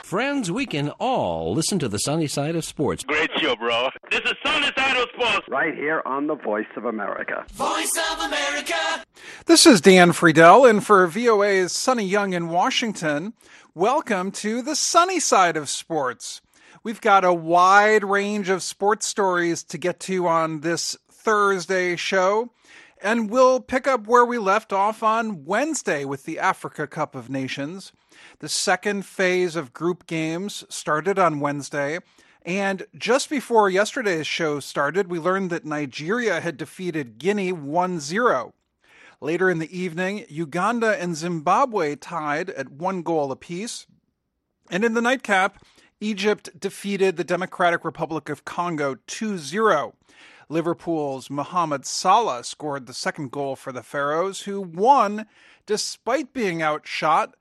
Friends, we can all listen to the sunny side of sports. Great show, bro. This is Sunny Side of Sports. Right here on the Voice of America. Voice of America. This is Dan Friedel, and for VOA's Sunny Young in Washington, welcome to the sunny side of sports. We've got a wide range of sports stories to get to on this Thursday show, and we'll pick up where we left off on Wednesday with the Africa Cup of Nations. The second phase of group games started on Wednesday, and just before yesterday's show started, we learned that Nigeria had defeated Guinea 1-0. Later in the evening, Uganda and Zimbabwe tied at 1 goal apiece. And in the nightcap, Egypt defeated the Democratic Republic of Congo 2-0. Liverpool's Mohamed Salah scored the second goal for the Pharaohs, who won despite being outshot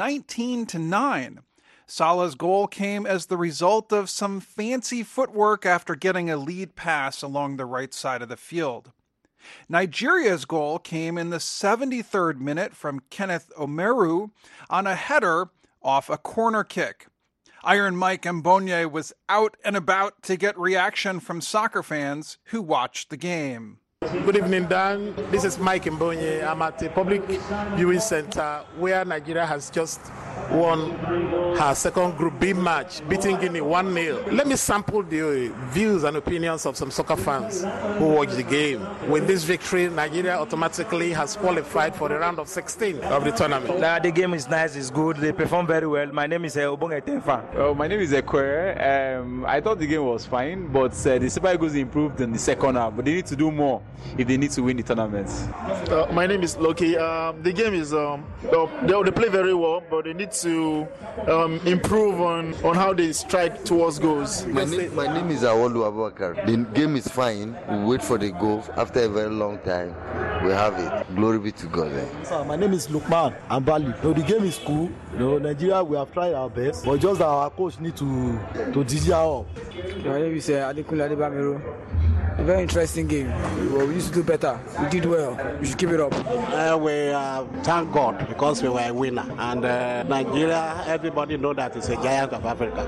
19-9. Salah's goal came as the result of some fancy footwork after getting a lead pass along the right side of the field. Nigeria's goal came in the 73rd minute from Kenneth Omeru on a header off a corner kick. Iron Mike Mbonye was out and about to get reaction from soccer fans who watched the game. Good evening, Dan. This is Mike Mbonye. I'm at a public viewing center where Nigeria has just won her second Group B match, beating Guinea 1-0. Let me sample the views and opinions of some soccer fans who watched the game. With this victory, Nigeria automatically has qualified for the round of 16 of the tournament. The game is nice, it's good, they perform very well. My name is Obonge Tenfa. My name is Ekwere. I thought the game was fine, but the Super Eagles improved in the second half, but they need to do more if they need to win the tournament. My name is Loki. The game is they play very well, but they need to improve on how they strike towards goals. My name is Awolu Abubakar. The game is fine. We wait for the goal. After a very long time, we have it. Glory be to God. Sir, my name is Lukman Ambali. The game is cool. Nigeria, we have tried our best, but just our coach need to DJ up. My name is Adekunle Adebamiru. A very interesting game. Well, we used to do better. We did well. We should keep it up. We thank God because we were a winner. And Nigeria, everybody know that it's a giant of Africa.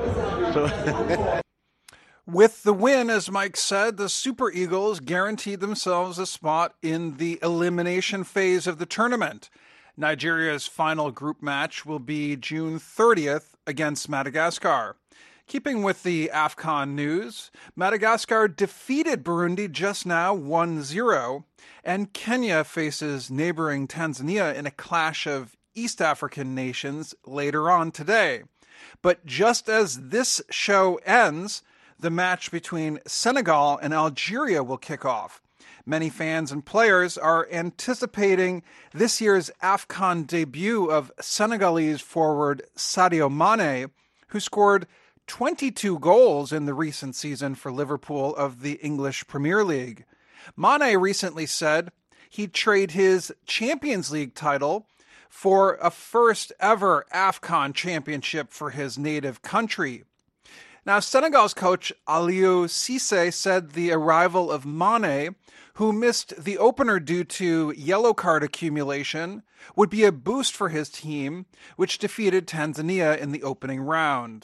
So With the win, as Mike said, the Super Eagles guaranteed themselves a spot in the elimination phase of the tournament. Nigeria's final group match will be June 30th against Madagascar. Keeping with the AFCON news, Madagascar defeated Burundi just now 1-0, and Kenya faces neighboring Tanzania in a clash of East African nations later on today. But just as this show ends, the match between Senegal and Algeria will kick off. Many fans and players are anticipating this year's AFCON debut of Senegalese forward Sadio Mane, who scored 22 goals in the recent season for Liverpool of the English Premier League. Mane recently said he'd trade his Champions League title for a first ever AFCON championship for his native country. Now, Senegal's coach Aliou Cissé said the arrival of Mane, who missed the opener due to yellow card accumulation, would be a boost for his team, which defeated Tanzania in the opening round.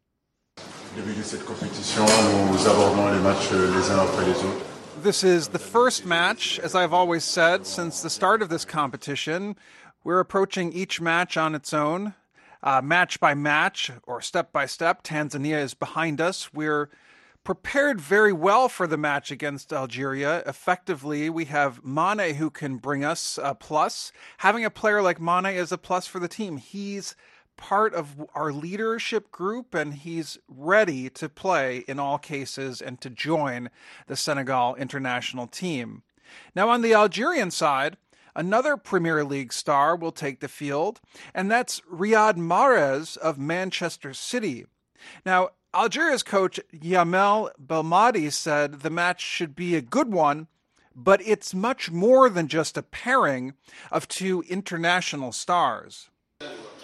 This is the first match, as I've always said, since the start of this competition. We're approaching each match on its own, match by match or step by step. Tanzania is behind us. We're prepared very well for the match against Algeria. Effectively, we have Mane who can bring us a plus. Having a player like Mane is a plus for the team. He's part of our leadership group, and he's ready to play in all cases and to join the Senegal international team. Now, on the Algerian side, another Premier League star will take the field, and that's Riyad Mahrez of Manchester City. Now, Algeria's coach Yamel Belmadi said the match should be a good one, but it's much more than just a pairing of two international stars.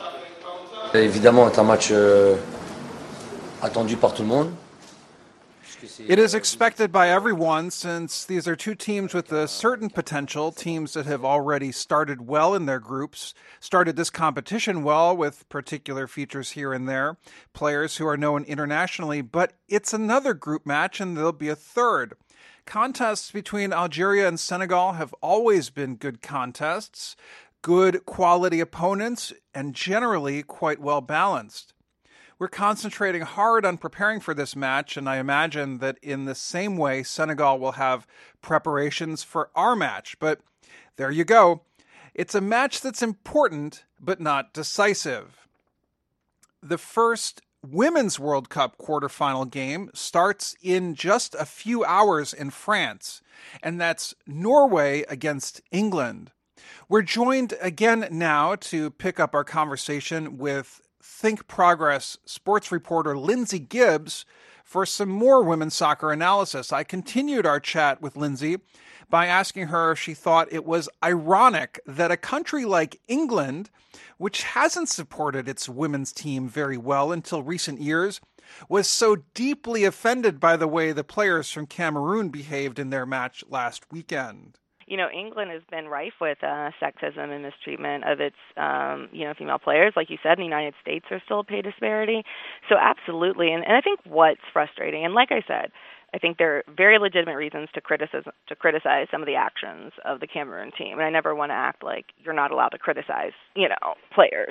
Évidemment, c'est un match attendu par tout le monde. It is expected by everyone, since these are two teams with a certain potential, teams that have already started well in their groups, started this competition well with particular features here and there, players who are known internationally, but it's another group match and there'll be a third. Contests between Algeria and Senegal have always been good contests, good quality opponents, and generally quite well balanced. We're concentrating hard on preparing for this match, and I imagine that in the same way, Senegal will have preparations for our match. But there you go. It's a match that's important, but not decisive. The first Women's World Cup quarterfinal game starts in just a few hours in France, and that's Norway against England. We're joined again now to pick up our conversation with Think Progress sports reporter Lindsay Gibbs for some more women's soccer analysis. I continued our chat with Lindsay by asking her if she thought it was ironic that a country like England, which hasn't supported its women's team very well until recent years, was so deeply offended by the way the players from Cameroon behaved in their match last weekend. You know, England has been rife with sexism and mistreatment of its, female players. Like you said, in the United States, there's still a pay disparity. So absolutely. And I think what's frustrating, and like I said, I think there are very legitimate reasons to criticize some of the actions of the Cameroon team. And I never want to act like you're not allowed to criticize, players.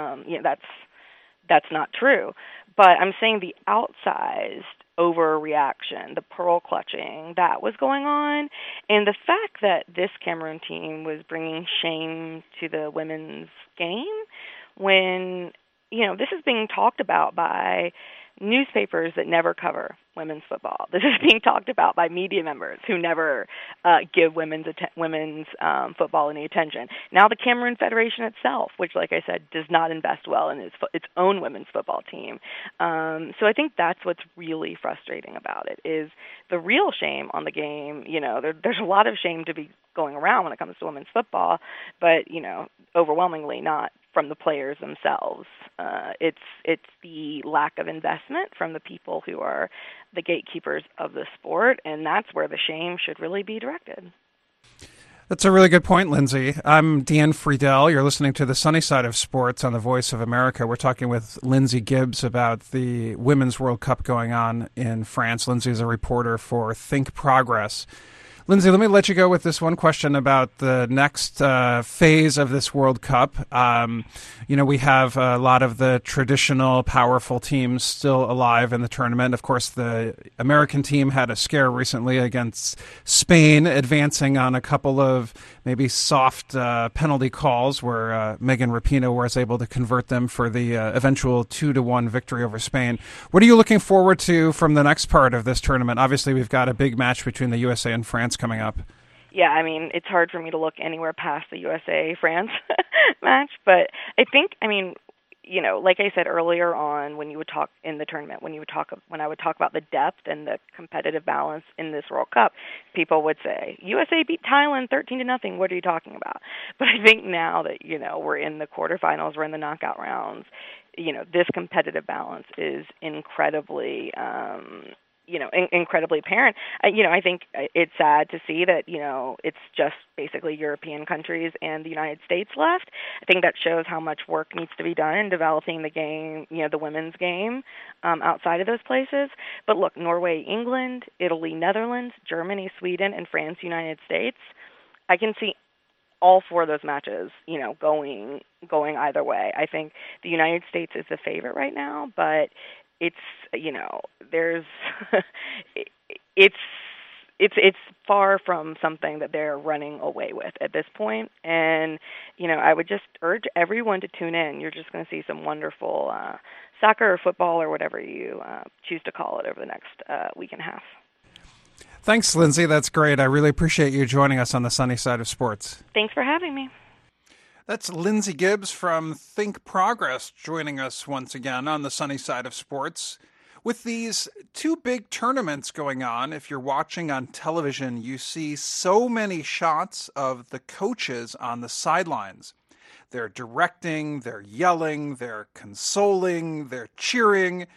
That's not true. But I'm saying the outsized overreaction, the pearl clutching that was going on, and the fact that this Cameroon team was bringing shame to the women's game when, this is being talked about by newspapers that never cover women's football. This is being talked about by media members who never give women's football any attention. Now the Cameroon Federation itself, which, like I said, does not invest well in its own women's football team. So I think that's what's really frustrating about it, is the real shame on the game. There's a lot of shame to be going around when it comes to women's football, but, overwhelmingly not from the players themselves. It's the lack of investment from the people who are the gatekeepers of the sport, and that's where the shame should really be directed. That's a really good point, Lindsay. I'm Dan Friedel. You're listening to The Sunny Side of Sports on the Voice of America. We're talking with Lindsay Gibbs about the Women's World Cup going on in France. Lindsay is a reporter for Think Progress. Lindsay, let me let you go with this one question about the next phase of this World Cup. We have a lot of the traditional powerful teams still alive in the tournament. Of course, the American team had a scare recently against Spain, advancing on a couple of maybe soft penalty calls where Megan Rapinoe was able to convert them for the eventual 2-1 victory over Spain. What are you looking forward to from the next part of this tournament? Obviously, we've got a big match between the USA and France coming up. Yeah, it's hard for me to look anywhere past the USA-France match, but I think, like I said earlier on, when you would talk in the tournament, when I would talk about the depth and the competitive balance in this World Cup, people would say, USA beat Thailand 13-0. What are you talking about? But I think now that, we're in the quarterfinals, we're in the knockout rounds, this competitive balance is incredibly incredibly apparent. I think it's sad to see that, it's just basically European countries and the United States left. I think that shows how much work needs to be done in developing the game, the women's game, outside of those places. But look, Norway, England, Italy, Netherlands, Germany, Sweden, and France, United States, I can see all four of those matches, going either way. I think the United States is the favorite right now, but it's it's far from something that they're running away with at this point. And, I would just urge everyone to tune in. You're just going to see some wonderful soccer or football or whatever you choose to call it over the next week and a half. Thanks, Lindsay. That's great. I really appreciate you joining us on the Sunny Side of Sports. Thanks for having me. That's Lindsay Gibbs from Think Progress joining us once again on the Sunny Side of Sports. With these two big tournaments going on, if you're watching on television, you see so many shots of the coaches on the sidelines. They're directing, they're yelling, they're consoling, they're cheering.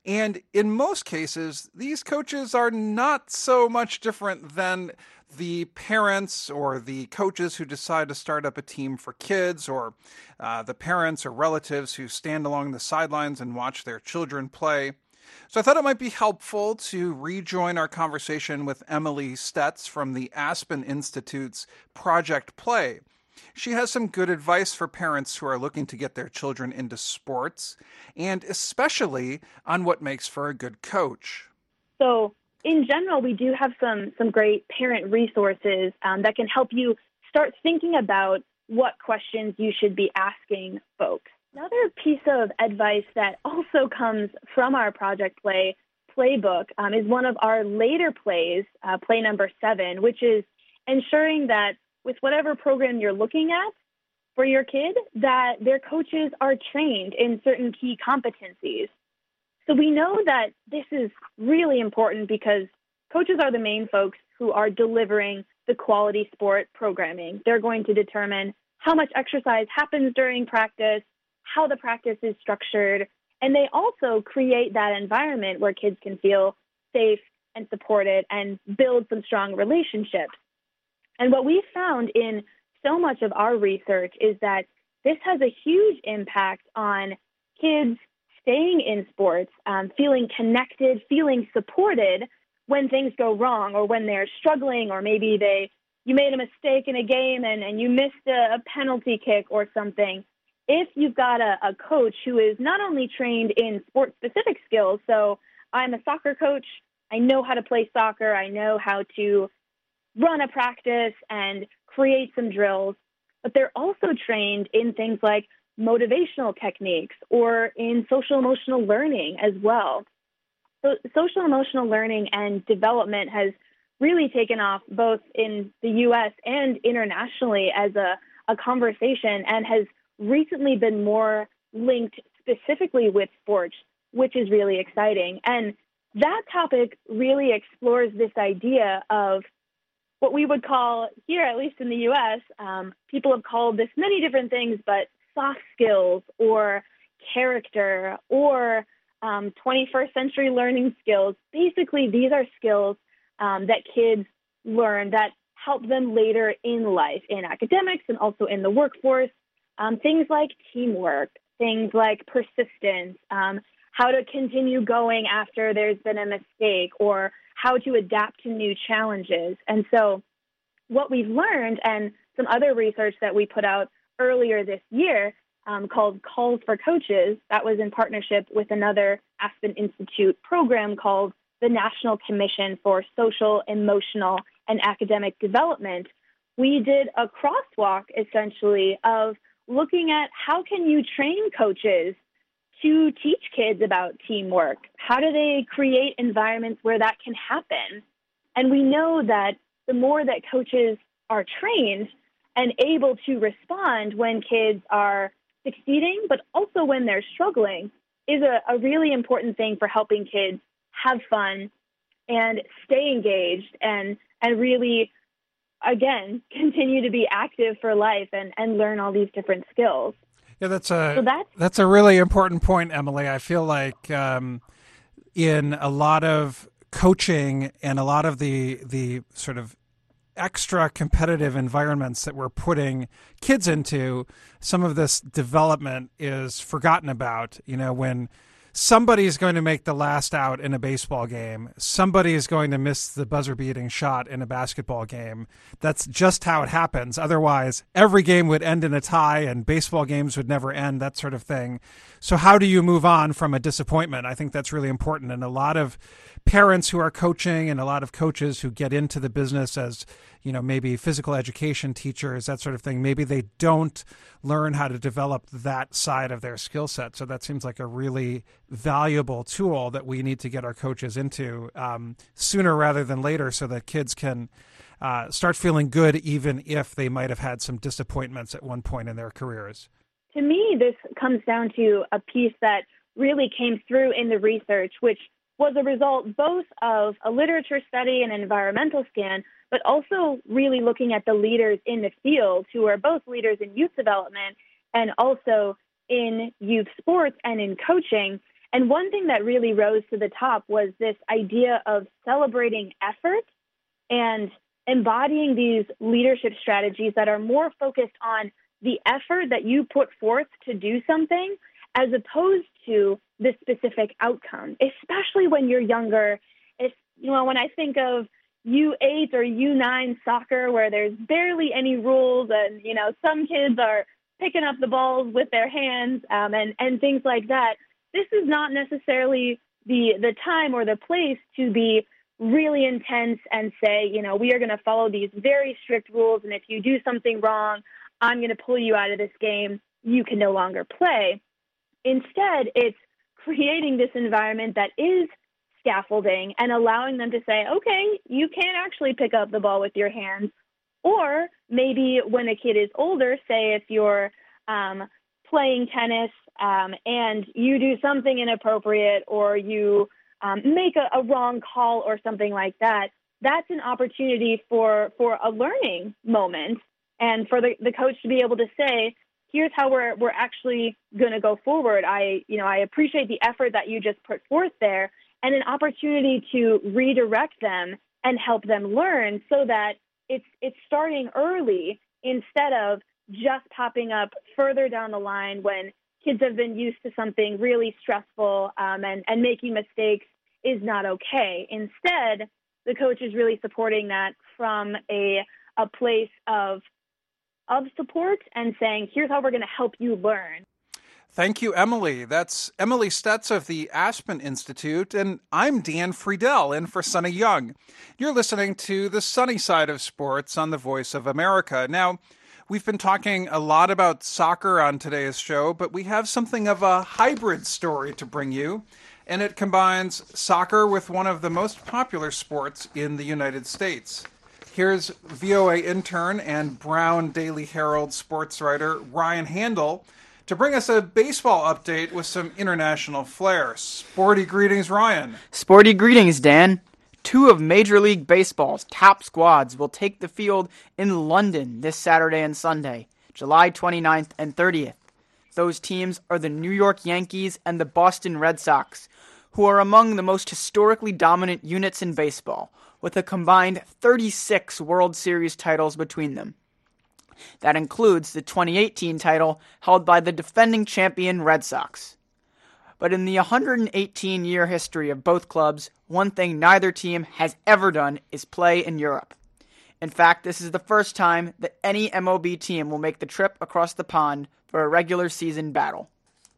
And in most cases, these coaches are not so much different than the parents or the coaches who decide to start up a team for kids, or the parents or relatives who stand along the sidelines and watch their children play. So I thought it might be helpful to rejoin our conversation with Emily Stetz from the Aspen Institute's Project Play. She has some good advice for parents who are looking to get their children into sports, and especially on what makes for a good coach. So in general, we do have some great parent resources that can help you start thinking about what questions you should be asking folks. Another piece of advice that also comes from our Project Play playbook is one of our later plays, play number 7, which is ensuring that with whatever program you're looking at for your kid, that their coaches are trained in certain key competencies. So we know that this is really important because coaches are the main folks who are delivering the quality sport programming. They're going to determine how much exercise happens during practice, how the practice is structured, and they also create that environment where kids can feel safe and supported and build some strong relationships. And what we found in so much of our research is that this has a huge impact on kids staying in sports, feeling connected, feeling supported when things go wrong or when they're struggling, or maybe you made a mistake in a game and you missed a penalty kick or something. If you've got a coach who is not only trained in sport-specific skills, so I'm a soccer coach, I know how to play soccer, I know how to run a practice and create some drills, but they're also trained in things like motivational techniques or in social emotional learning as well. So social emotional learning and development has really taken off both in the U.S. and internationally as a conversation, and has recently been more linked specifically with sports, which is really exciting. And that topic really explores this idea of what we would call here, at least in the U.S., people have called this many different things, but soft skills or character or 21st century learning skills. Basically, these are skills that kids learn that help them later in life, in academics and also in the workforce. Things like teamwork, things like persistence, how to continue going after there's been a mistake, or how to adapt to new challenges. And so what we've learned, and some other research that we put out earlier this year called Calls for Coaches, that was in partnership with another Aspen Institute program called the National Commission for Social, Emotional, and Academic Development. We did a crosswalk, essentially, of looking at how can you train coaches to teach kids about teamwork? How do they create environments where that can happen? And we know that the more that coaches are trained and able to respond when kids are succeeding, but also when they're struggling, is a really important thing for helping kids have fun and stay engaged and really, again, continue to be active for life and learn all these different skills. Yeah, that's a really important point, Emily. I feel like in a lot of coaching and a lot of the sort of extra competitive environments that we're putting kids into, some of this development is forgotten about. You know, when somebody's going to make the last out in a baseball game, somebody is going to miss the buzzer-beating shot in a basketball game. That's just how it happens. Otherwise, every game would end in a tie and baseball games would never end, that sort of thing. So how do you move on from a disappointment? I think that's really important. And a lot of parents who are coaching and a lot of coaches who get into the business as, you know, maybe physical education teachers, that sort of thing, maybe they don't learn how to develop that side of their skill set. So that seems like a really valuable tool that we need to get our coaches into sooner rather than later, so that kids can start feeling good even if they might have had some disappointments at one point in their careers. To me, this comes down to a piece that really came through in the research, which was a result both of a literature study and an environmental scan, but also really looking at the leaders in the field who are both leaders in youth development and also in youth sports and in coaching. And one thing that really rose to the top was this idea of celebrating effort and embodying these leadership strategies that are more focused on the effort that you put forth to do something as opposed to the specific outcome, especially when you're younger. When I think of U8 or U9 soccer where there's barely any rules and, some kids are picking up the balls with their hands and things like that, this is not necessarily the time or the place to be really intense and say, we are going to follow these very strict rules, and if you do something wrong, I'm going to pull you out of this game. You can no longer play. Instead, it's creating this environment that is scaffolding and allowing them to say, okay, you can actually pick up the ball with your hands. Or maybe when a kid is older, say if you're playing tennis and you do something inappropriate or you make a wrong call or something like that, that's an opportunity for a learning moment and for the coach to be able to say, here's how we're actually going to go forward. I appreciate the effort that you just put forth there, and an opportunity to redirect them and help them learn so that it's starting early instead of just popping up further down the line when kids have been used to something really stressful and making mistakes is not okay. Instead, the coach is really supporting that from a place of support and saying, here's how we're going to help you learn. Thank you, Emily. That's Emily Stetz of the Aspen Institute, and I'm Dan Friedel in for Sonny Young. You're listening to The Sunny Side of Sports on the Voice of America. Now, we've been talking a lot about soccer on today's show, but we have something of a hybrid story to bring you, and it combines soccer with one of the most popular sports in the United States. Here's VOA intern and Brown Daily Herald sports writer Ryan Handel to bring us a baseball update with some international flair. Sporty greetings, Ryan. Sporty greetings, Dan. Two of Major League Baseball's top squads will take the field in London this Saturday and Sunday, July 29th and 30th. Those teams are the New York Yankees and the Boston Red Sox, who are among the most historically dominant units in baseball, with a combined 36 World Series titles between them. That includes the 2018 title held by the defending champion Red Sox. But in the 118-year history of both clubs, one thing neither team has ever done is play in Europe. In fact, this is the first time that any MLB team will make the trip across the pond for a regular season battle.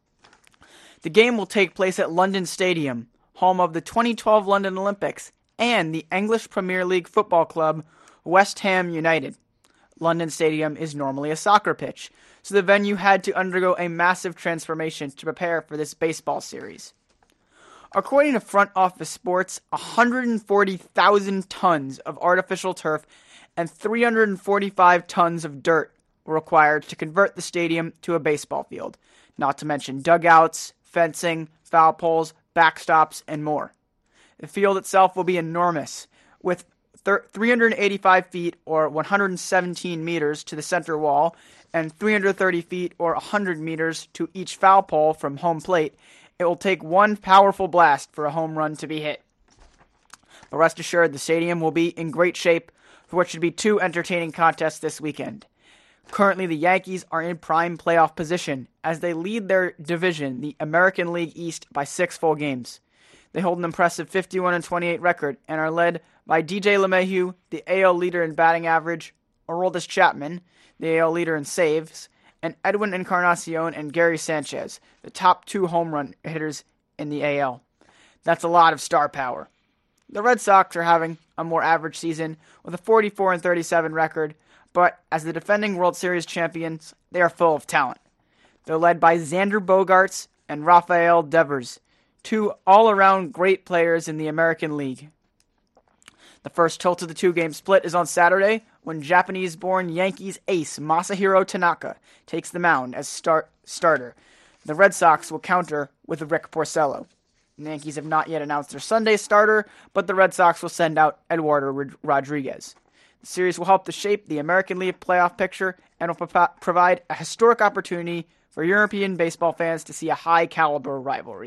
The game will take place at London Stadium, home of the 2012 London Olympics and the English Premier League football club West Ham United. London Stadium is normally a soccer pitch, so the venue had to undergo a massive transformation to prepare for this baseball series. According to Front Office Sports, 140,000 tons of artificial turf and 345 tons of dirt were required to convert the stadium to a baseball field, not to mention dugouts, fencing, foul poles, backstops, and more. The field itself will be enormous, with 385 feet or 117 meters to the center wall and 330 feet or 100 meters to each foul pole from home plate. It will take one powerful blast for a home run to be hit. But rest assured, the stadium will be in great shape for what should be two entertaining contests this weekend. Currently, the Yankees are in prime playoff position as they lead their division, the American League East, by 6 full games. They hold an impressive 51-28 record and are led by DJ LeMahieu, the AL leader in batting average, Aroldis Chapman, the AL leader in saves, and Edwin Encarnacion and Gary Sanchez, the top 2 home run hitters in the AL. That's a lot of star power. The Red Sox are having a more average season with a 44-37 record, but as the defending World Series champions, they are full of talent. They're led by Xander Bogaerts and Rafael Devers, 2 all-around great players in the American League. The first tilt of the 2-game split is on Saturday when Japanese-born Yankees ace Masahiro Tanaka takes the mound as starter. The Red Sox will counter with Rick Porcello. The Yankees have not yet announced their Sunday starter, but the Red Sox will send out Eduardo Rodriguez. The series will help to shape the American League playoff picture and will provide a historic opportunity for European baseball fans to see a high-caliber rivalry.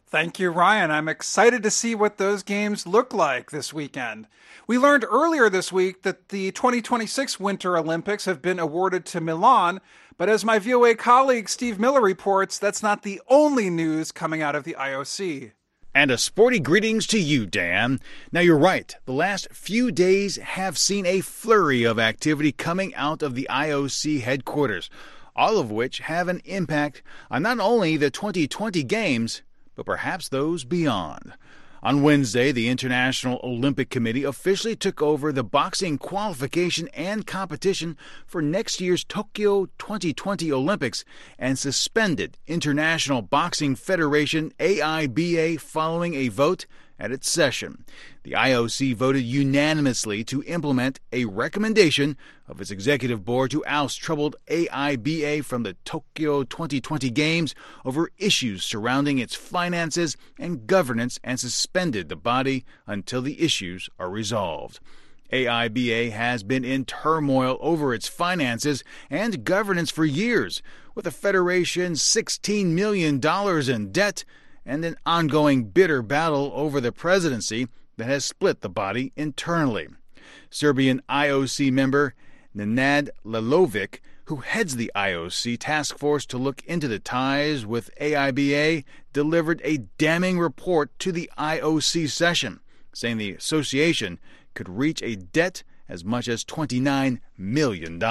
Thank you, Ryan. I'm excited to see what those games look like this weekend. We learned earlier this week that the 2026 Winter Olympics have been awarded to Milan, but as my VOA colleague Steve Miller reports, that's not the only news coming out of the IOC. And a sporty greetings to you, Dan. Now, you're right. The last few days have seen a flurry of activity coming out of the IOC headquarters, all of which have an impact on not only the 2020 games, but perhaps those beyond. On Wednesday, the International Olympic Committee officially took over the boxing qualification and competition for next year's Tokyo 2020 Olympics and suspended International Boxing Federation AIBA following a vote at its session. The IOC voted unanimously to implement a recommendation of its executive board to oust troubled AIBA from the Tokyo 2020 Games over issues surrounding its finances and governance and suspended the body until the issues are resolved. AIBA has been in turmoil over its finances and governance for years, with the federation's $16 million in debt and an ongoing bitter battle over the presidency that has split the body internally. Serbian IOC member Nenad Lalovic, who heads the IOC task force to look into the ties with AIBA, delivered a damning report to the IOC session, saying the association could reach a debt as much as $29 million.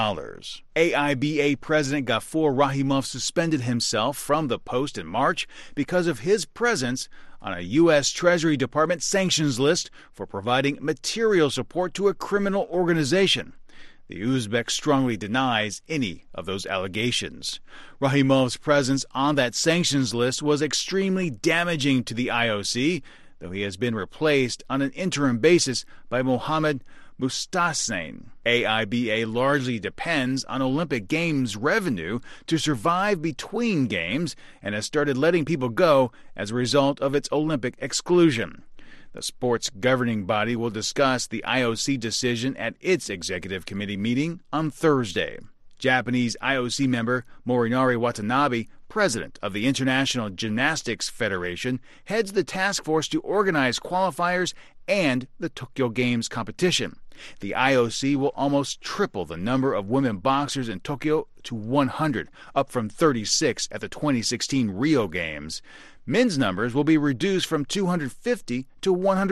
AIBA President Gafur Rahimov suspended himself from the post in March because of his presence on a U.S. Treasury Department sanctions list for providing material support to a criminal organization. The Uzbek strongly denies any of those allegations. Rahimov's presence on that sanctions list was extremely damaging to the IOC, though he has been replaced on an interim basis by Mohammad Mustasain. AIBA largely depends on Olympic Games revenue to survive between games and has started letting people go as a result of its Olympic exclusion. The sports governing body will discuss the IOC decision at its executive committee meeting on Thursday. Japanese IOC member Morinari Watanabe, president of the International Gymnastics Federation, heads the task force to organize qualifiers and the Tokyo Games competition. The IOC will almost triple the number of women boxers in Tokyo to 100, up from 36 at the 2016 Rio Games. Men's numbers will be reduced from 250 to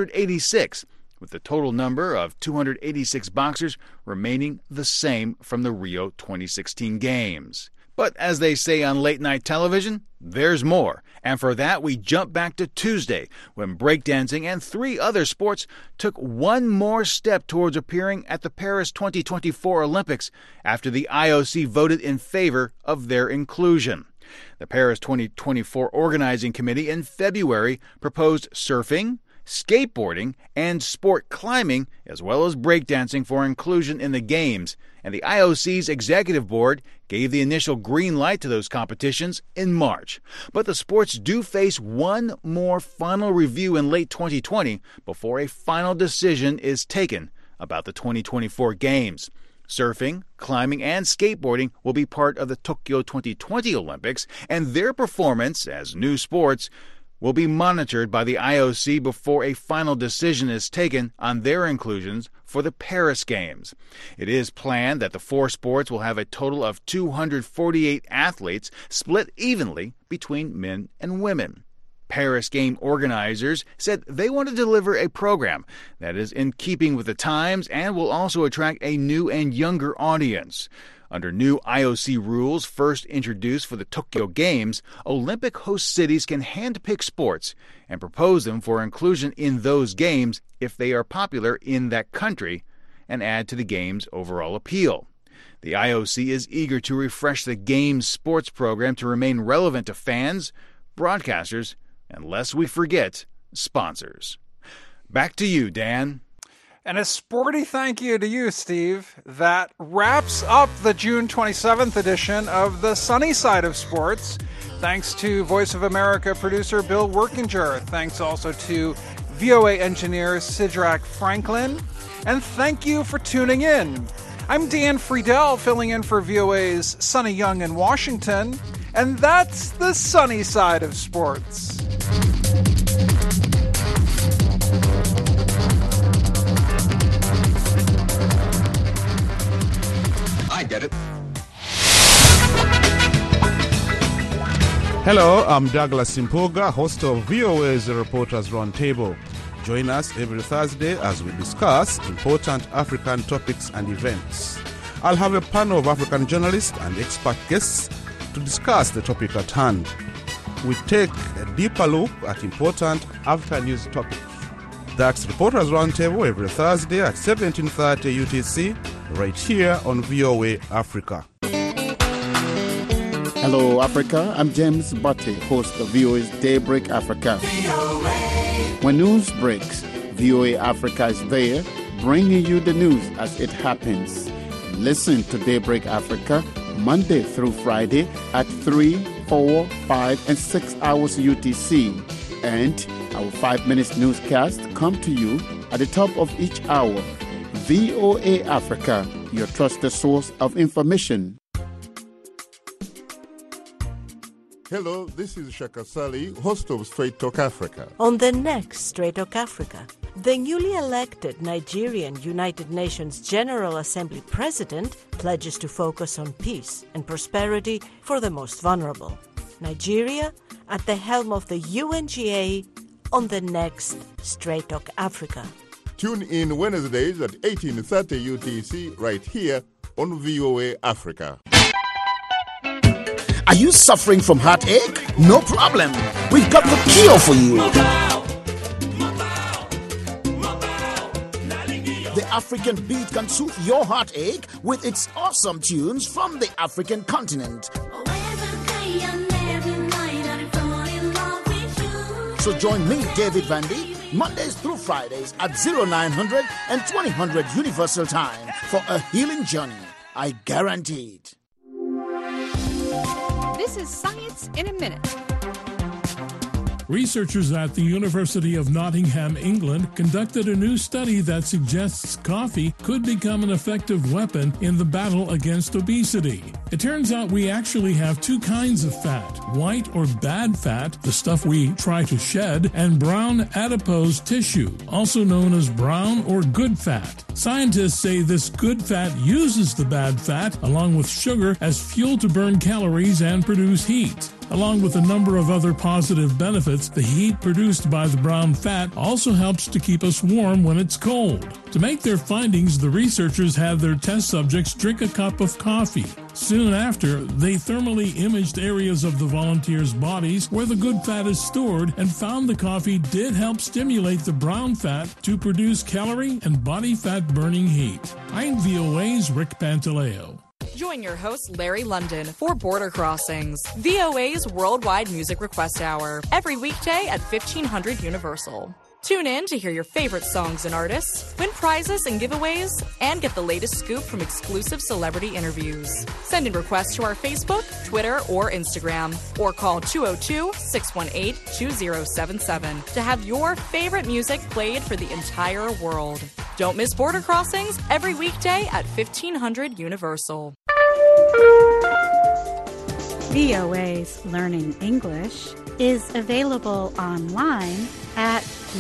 186, with the total number of 286 boxers remaining the same from the Rio 2016 Games. But as they say on late-night television, there's more. And for that, we jump back to Tuesday, when breakdancing and 3 other sports took one more step towards appearing at the Paris 2024 Olympics after the IOC voted in favor of their inclusion. The Paris 2024 Organizing Committee in February proposed surfing, skateboarding, and sport climbing, as well as breakdancing for inclusion in the Games, and the IOC's executive board gave the initial green light to those competitions in March. But the sports do face one more final review in late 2020 before a final decision is taken about the 2024 Games. Surfing, climbing, and skateboarding will be part of the Tokyo 2020 Olympics, and their performance as new sports will be monitored by the IOC before a final decision is taken on their inclusions for the Paris Games. It is planned that the 4 sports will have a total of 248 athletes split evenly between men and women. Paris Game organizers said they want to deliver a program that is in keeping with the times and will also attract a new and younger audience. Under new IOC rules first introduced for the Tokyo Games, Olympic host cities can handpick sports and propose them for inclusion in those games if they are popular in that country and add to the Games' overall appeal. The IOC is eager to refresh the Games sports program to remain relevant to fans, broadcasters, and lest we forget, sponsors. Back to you, Dan. And a sporty thank you to you, Steve. That wraps up the June 27th edition of the Sunny Side of Sports. Thanks to Voice of America producer Bill Workinger. Thanks also to VOA engineer Sidrak Franklin. And thank you for tuning in. I'm Dan Friedel, filling in for VOA's Sunny Young in Washington. And that's the Sunny Side of Sports. Hello, I'm Douglas Simpoga, host of VOA's Reporters Roundtable. Join us every Thursday as we discuss important African topics and events. I'll have a panel of African journalists and expert guests to discuss the topic at hand. We take a deeper look at important African news topics. That's Reporters Roundtable every Thursday at 17:30 UTC, right here on VOA Africa. Hello, Africa. I'm James Butte, host of VOA's Daybreak Africa. When news breaks, VOA Africa is there, bringing you the news as it happens. Listen to Daybreak Africa Monday through Friday at 3, 4, 5, and 6 hours UTC. And our 5 minutes newscast come to you at the top of each hour. VOA Africa, your trusted source of information. Hello, this is Shaka Sali, host of Straight Talk Africa. On the next Straight Talk Africa, the newly elected Nigerian United Nations General Assembly President pledges to focus on peace and prosperity for the most vulnerable. Nigeria at the helm of the UNGA on the next Straight Talk Africa. Tune in Wednesdays at 18:30 UTC right here on VOA Africa. Are you suffering from heartache? No problem. We've got the cure for you. The African beat can soothe your heartache with its awesome tunes from the African continent. So join me, David Vandy, Mondays through Fridays at 0900 and 2000 Universal Time for a healing journey. I guarantee it. This is Science in a Minute. Researchers at the University of Nottingham, England, conducted a new study that suggests coffee could become an effective weapon in the battle against obesity. It turns out we actually have two kinds of fat: white or bad fat, the stuff we try to shed, and brown adipose tissue, also known as brown or good fat. Scientists say this good fat uses the bad fat, along with sugar, as fuel to burn calories and produce heat. Along with a number of other positive benefits, the heat produced by the brown fat also helps to keep us warm when it's cold. To make their findings, the researchers had their test subjects drink a cup of coffee. Soon after, they thermally imaged areas of the volunteers' bodies where the good fat is stored and found the coffee did help stimulate the brown fat to produce calorie and body fat burning heat. I'm VOA's Rick Pantaleo. Join your host, Larry London, for Border Crossings, VOA's Worldwide Music Request Hour, every weekday at 1500 Universal. Tune in to hear your favorite songs and artists, win prizes and giveaways, and get the latest scoop from exclusive celebrity interviews. Send in requests to our Facebook, Twitter, or Instagram, or call 202-618-2077 to have your favorite music played for the entire world. Don't miss Border Crossings every weekday at 1500 Universal. VOA's Learning English is available online at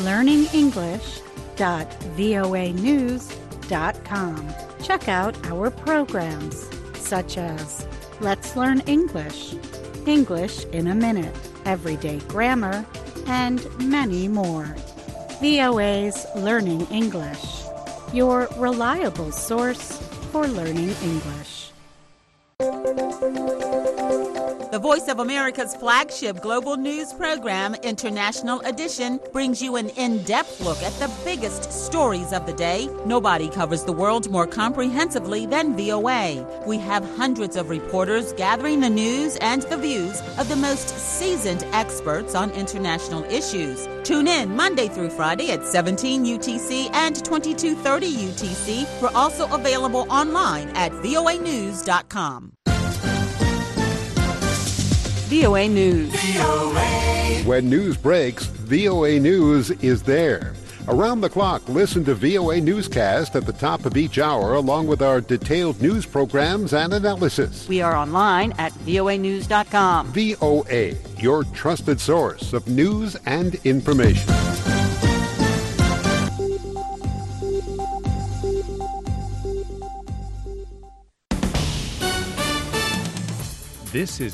learningenglish.voanews.com. Check out our programs such as Let's Learn English, English in a Minute, Everyday Grammar, and many more. VOA's Learning English, your reliable source for learning English. The Voice of America's flagship global news program, International Edition, brings you an in-depth look at the biggest stories of the day. Nobody covers the world more comprehensively than VOA. We have hundreds of reporters gathering the news and the views of the most seasoned experts on international issues. Tune in Monday through Friday at 17 UTC and 2230 UTC. We're also available online at voanews.com. VOA News. When news breaks, VOA News is there. Around the clock, listen to VOA Newscast at the top of each hour, along with our detailed news programs and analysis. We are online at voanews.com. VOA, your trusted source of news and information. This is